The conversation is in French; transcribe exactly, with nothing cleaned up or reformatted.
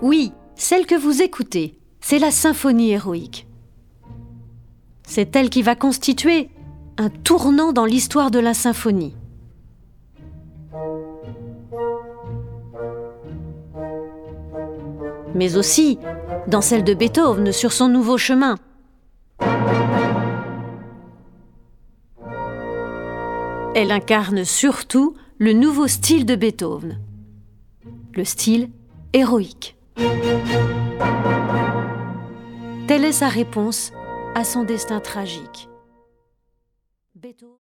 Oui, celle que vous écoutez, c'est la symphonie héroïque. C'est elle qui va constituer un tournant dans l'histoire de la symphonie. Mais aussi dans celle de Beethoven sur son nouveau chemin. Elle incarne surtout le nouveau style de Beethoven, le style héroïque. Telle est sa réponse à son destin tragique. Beethoven